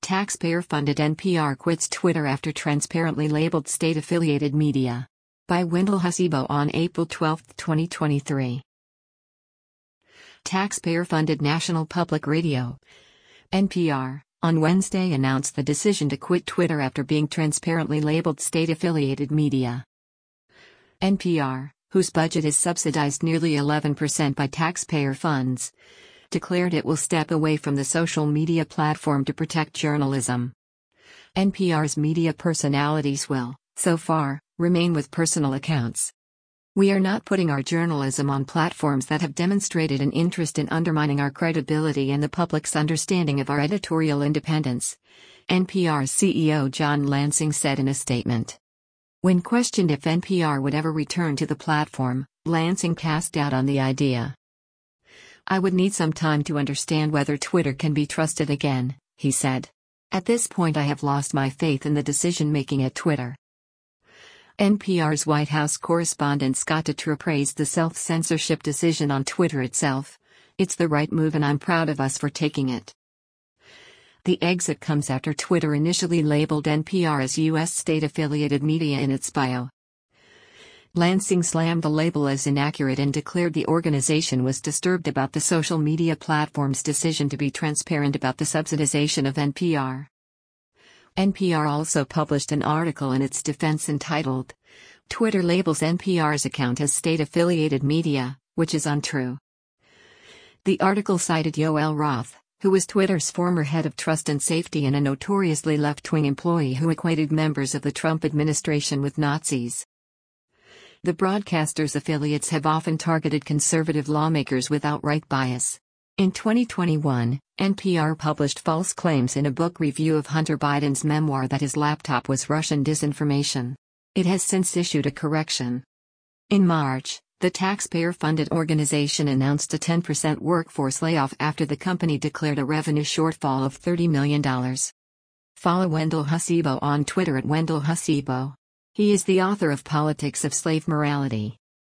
Taxpayer-funded NPR quits Twitter after transparently labeled state-affiliated media. By Wendell Hasibo on April 12, 2023. Taxpayer-funded National Public Radio, NPR, on Wednesday announced the decision to quit Twitter after being transparently labeled state-affiliated media. NPR, whose budget is subsidized nearly 11% by taxpayer funds, declared it will step away from the social media platform to protect journalism. NPR's media personalities will, so far, remain with personal accounts. We are not putting our journalism on platforms that have demonstrated an interest in undermining our credibility and the public's understanding of our editorial independence, NPR's CEO John Lansing said in a statement. When questioned if NPR would ever return to the platform, Lansing cast doubt on the idea. "I would need some time to understand whether Twitter can be trusted again," he said. "At this point I have lost my faith in the decision-making at Twitter." NPR's White House correspondent Scott Detrow praised the self-censorship decision on Twitter itself. "It's the right move and I'm proud of us for taking it." The exit comes after Twitter initially labeled NPR as U.S. state-affiliated media in its bio. Lansing slammed the label as inaccurate and declared the organization was disturbed about the social media platform's decision to be transparent about the subsidization of NPR. NPR also published an article in its defense entitled, "Twitter labels NPR's account as state-affiliated media, which is untrue." The article cited Yoel Roth, who was Twitter's former head of trust and safety and a notoriously left-wing employee who equated members of the Trump administration with Nazis. The broadcaster's affiliates have often targeted conservative lawmakers with outright bias. In 2021, NPR published false claims in a book review of Hunter Biden's memoir that his laptop was Russian disinformation. It has since issued a correction. In March, the taxpayer-funded organization announced a 10% workforce layoff after the company declared a revenue shortfall of $30 million. Follow Wendell Hasibo on Twitter at Wendell Hasibo. He is the author of Politics of Slave Morality.